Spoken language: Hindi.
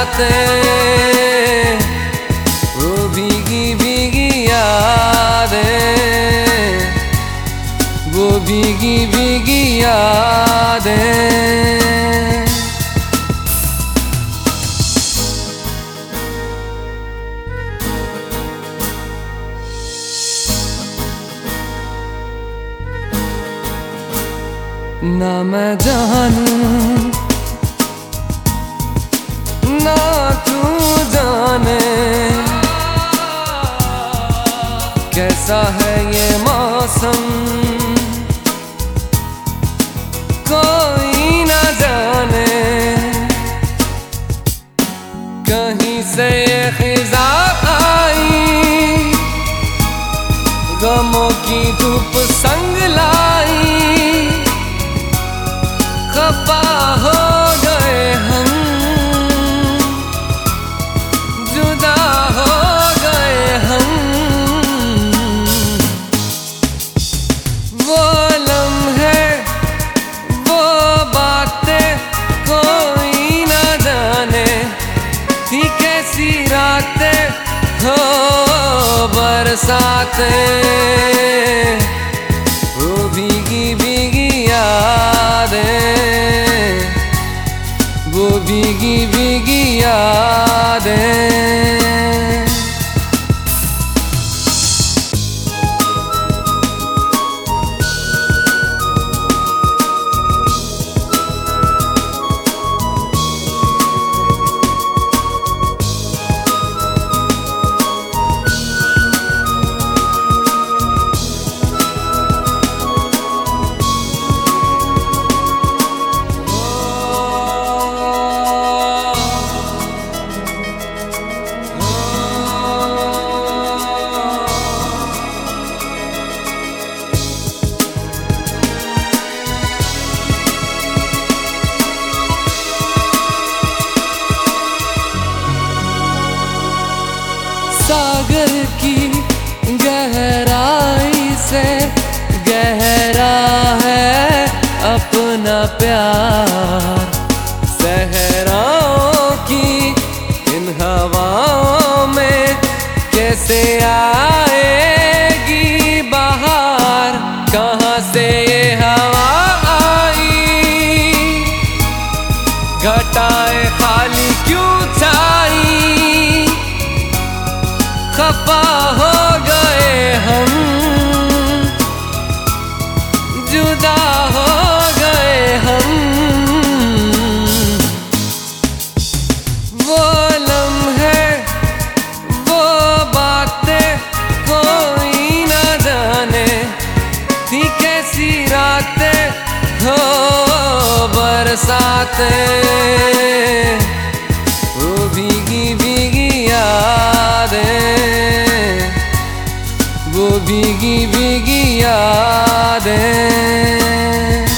बरसातें, वो भीगी भीगी यादें, वो भीगी भीगी यादें। ना मैं जानूं ना तू जाने, कैसा है ये मौसम कोई ना जाने। कहीं से ये खिज़ा आई, गमों की धूप संग लाई, खफा हो गए हम, जुदा हो गए हम। वो लम्हे वो बातें कोई ना जाने, थी कैसी रातें हो बरसातें, वो भीगी भीगी यादें, वो भीगी भीगी यादें। सागर की गहराई से गहरा है अपना प्यार, सहराओं की इन हवाओं में कैसे आएगी बहार। कहाँ से ये हवा आई, घटाएं खाली क्यों छाई, खफा हो गए हम, जुदा हो गए हम। वो लम्हे वो बातें कोई ना जाने, थी कैसी रातें हो बरसातें, वो भीगी भीगी यादें, वो भीगी भीगी यादें।